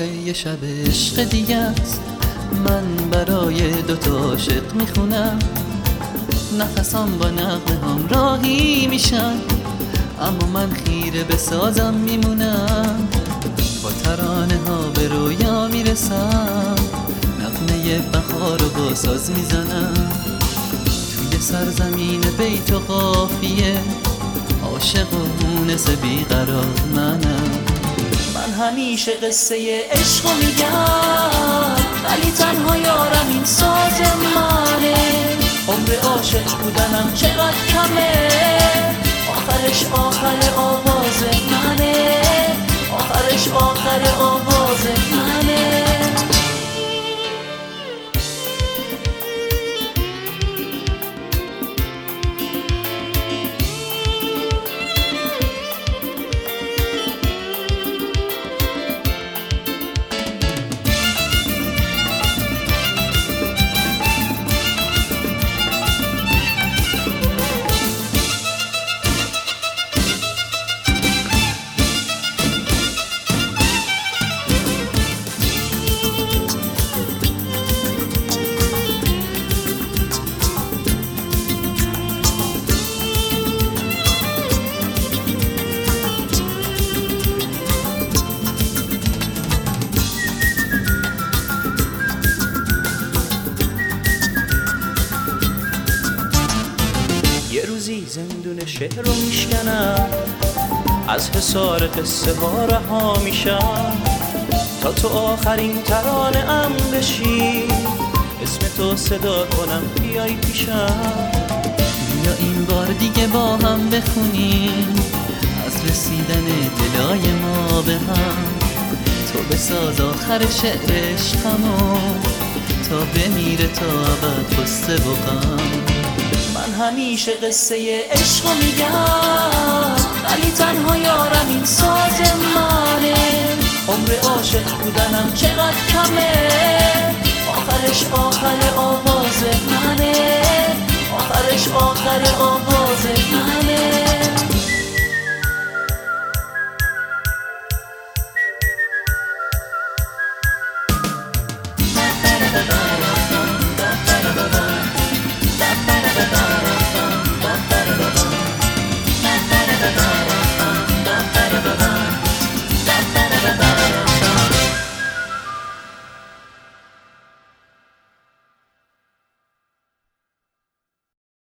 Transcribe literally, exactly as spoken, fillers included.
یه شب عشق دیگه است، من برای دوتا عاشق میخونم، نفسام با نغمه هم راهی میشن، اما من خیره به سازم میمونم، با ترانه ها به رویا میرسم، نغمه بهار رو با ساز میزنم، توی سرزمین بیت و قافیه عاشق و مونس بیقرار منم. من همیشه قصه عشقو میگم، ولی تنها یارم این ساز منه، عمر عاشق بودنم چقدر کمه، آخرش آخر آواز منه، آخرش آخر آواز منه. یه روزی زندون شعر رو میشکنم، از حصار قصه ها رها میشم، تا تو آخرین ترانه ام بشی، اسم تو صدا کنم بیای پیشم. بیا این بار دیگه با هم بخونیم از رسیدن دلای ما به هم، تو بساز آخر شعر عشقمو، تا بمیره تا ابد قصه و غم. من همیشه قصه عشقو میگم، ولی تنها یارم این ساز منه، عمر عاشق بودنم چقدر کمه، آخرش آخر آواز منه، آخرش آخر آواز